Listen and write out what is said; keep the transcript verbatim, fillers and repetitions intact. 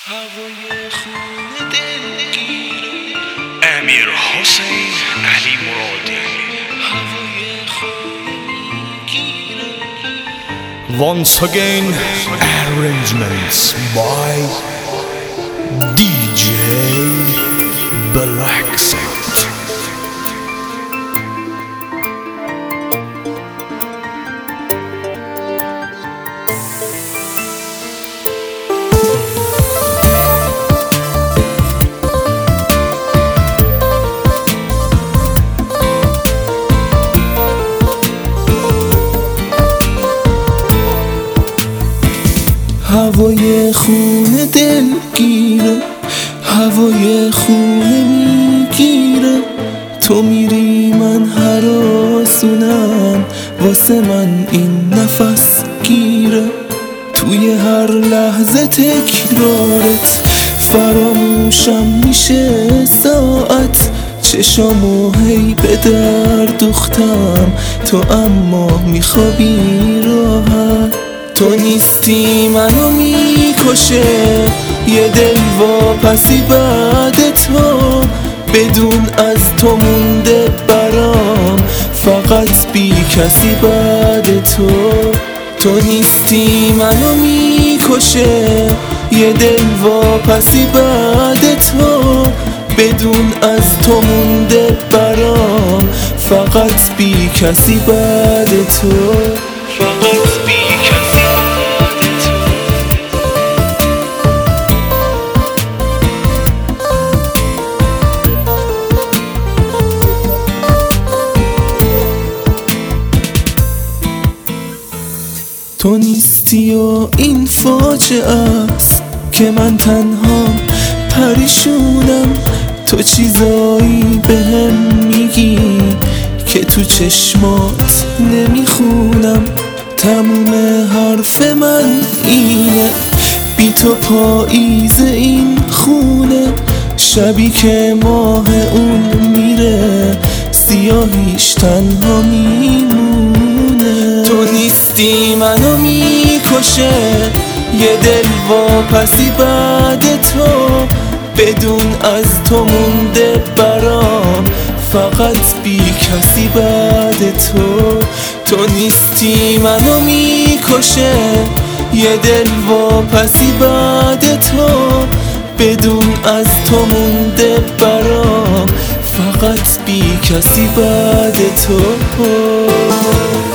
هوای خون دلگیره امیر حسین علی مرادی هوای خون میگیره. Once again, arrangements by دی جی Blackset. هوای خون دلگیره، هوای خونه میگیره. تو میری من هراسونم، واسه من این نفس گیره. توی هر لحظه تکرارت فراموشم میشه ساعت. چشامو هی به در دوختم تو، اما میخوابی راحت. تو نیستی منو میکشه یه دل واپسی بعد تو. بدون از تو مونده برام فقط بی کسی بعد تو. تو نیستی منو میکشه یه دل واپسی بعد تو. بدون از تو مونده برام فقط بی کسی بعد تو. فقط بی کسی بعد تو. تو نیستی و این فاجعه است که من تنها پریشونم. تو چیزایی بهم میگی که تو چشمات نمیخونم. تموم حرف من اینه، بی تو پاییز این خونه. شبی که ماه اون میره سیاهیش تنها میمونه. تو نیستی منو میکشه یه دل واپسی بعد تو. بدون از تو مونده برام فقط بی کسی بعد تو. تو نیستی منو میکشه یه دل واپسی بعد تو. بدون از تو مونده برام فقط بی کسی بعد تو.